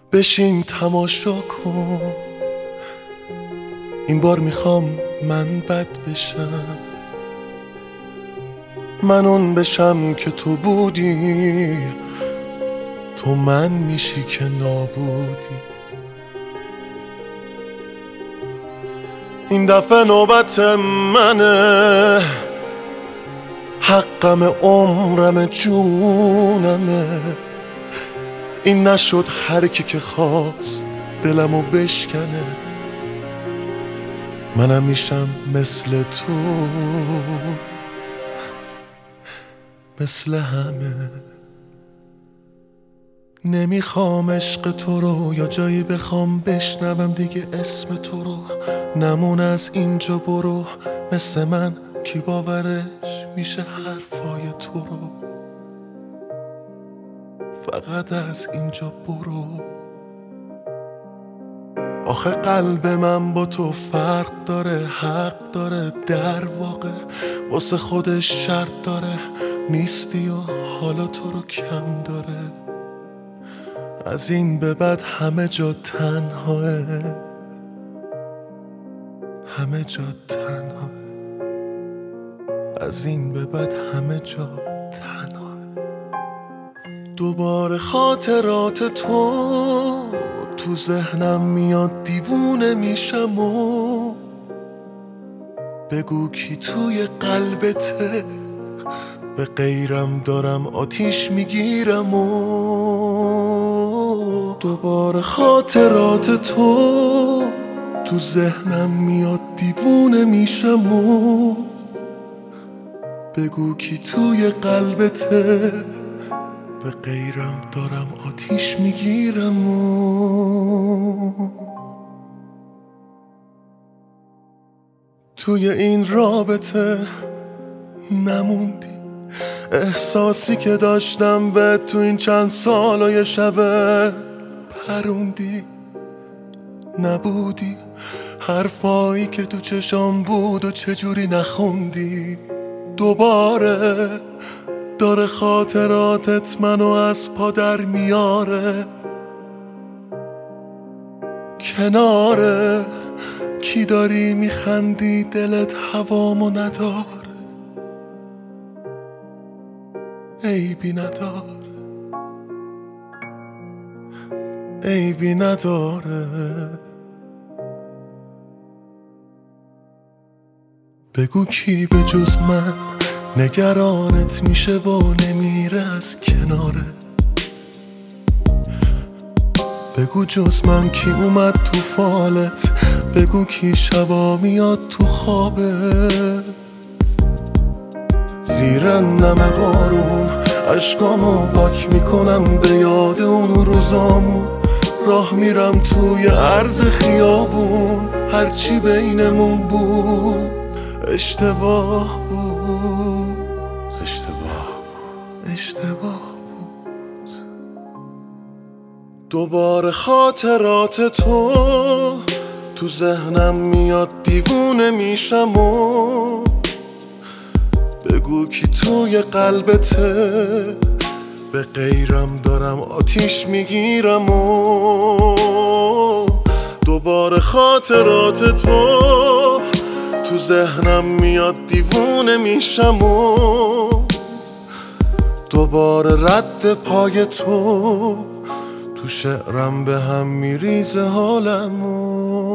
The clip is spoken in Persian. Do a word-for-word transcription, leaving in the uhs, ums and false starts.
بشین تماشا کن، این بار میخوام من بد بشم، من اون بشم که تو بودی، تو من میشی که نابودی. این دفعه نوبت منه، حقم عمرم جونمه، این نشد هر کی که خواست دلمو بشکنه، منم میشم مثل تو، مثل همه. نمیخوام عشق تو رو یا جایی بخوام بشنوم دیگه اسم تو رو، نمون از اینجا برو، مثل من کی باورش میشه حرفای تو رو، فقط از اینجا برو. آخه قلب من با تو فرق داره، حق داره، در واقع واسه خودش شرط داره، نیستی و حالا تو رو کم داره، از این به بعد همه جا تنهاه، همه جا تنهاه، از این به بعد همه جا تنهاه. دوباره خاطرات تو تو ذهنم میاد، دیوونه میشم و بگو کی توی قلبته، به غیرم دارم آتیش میگیرم و دوباره خاطرات تو تو ذهنم میاد، دیوونه میشم و بگو کی توی قلبته، به غیرم دارم آتیش میگیرم و توی این رابطه نموندی، احساسی که داشتم به تو این چند سال و یه شبه پروندی، نبودی حرفایی که تو چشام بود و چجوری نخوندی. دوباره داره خاطراتت منو از پا در میاره، کناره کی داری میخندی دلت هوامو نداره، عیبی نداره، عیبی نداره. بگو کی به جز من نگرانت میشه و نمیره از کنارت، بگو جز من کی اومد تو فالت، بگو کی شبا میاد تو خوابت، زیر نم بارون اشکامو پاک میکنم به یاد اون روزامون، راه میرم توی عرض خیابون، هرچی بینمون بود اشتباه بود، اشتباه بود، اشتباه بود. دوباره خاطرات تو تو ذهنم میاد، دیوونه میشم و بگو کی توی قلبته، به غیرم دارم آتیش میگیرم و دوباره خاطرات تو تو ذهنم میاد، دیوونه میشم و دوباره رد پای تو تو شعرم به هم میریزه حالم و